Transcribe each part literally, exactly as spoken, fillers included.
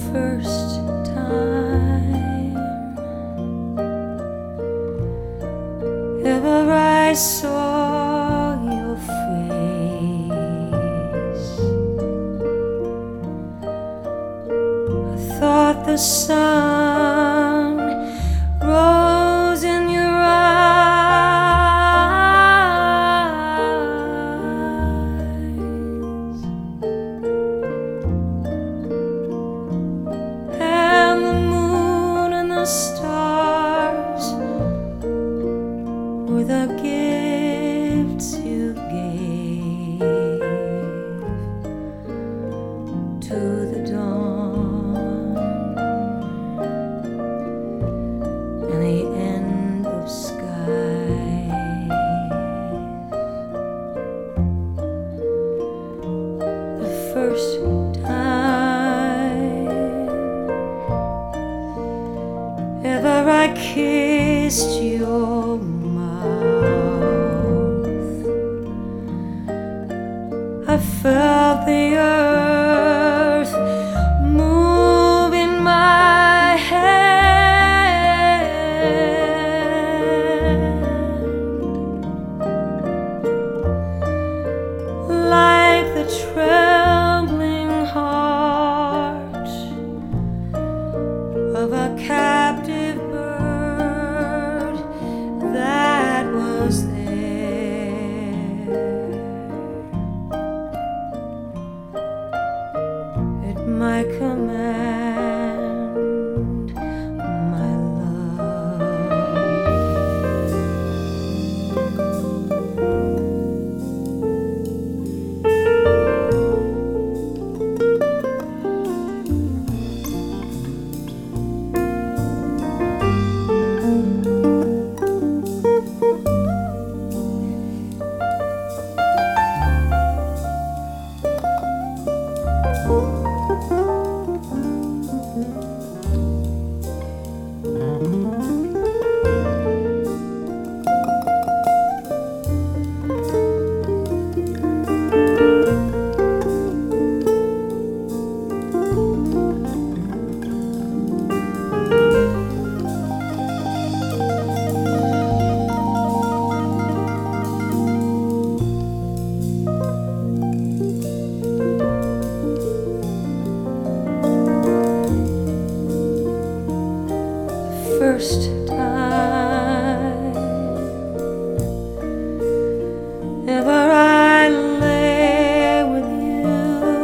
first time ever I saw your face, I thought the sun rose in your eyes, and the moon and the stars were the gifts you gave to the dawn and the end of skies. The first time ever I kissed your mouth, I felt the earth move in my hand, like the trembling heart of a captive bird that was there at my command, my love. First time ever I lay with you,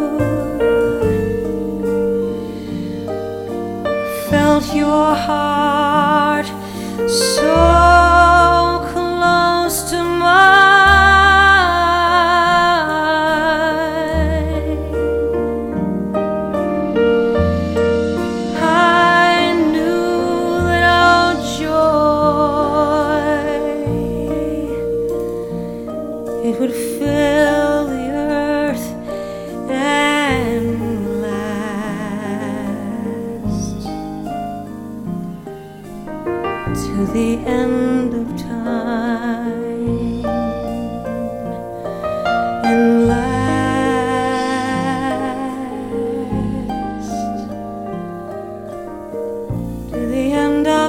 felt your heart so close to mine. I knew that our joy, it would fill the earth and last to the end of time, and last to the end of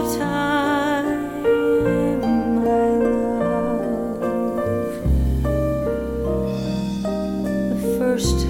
time, my love. The first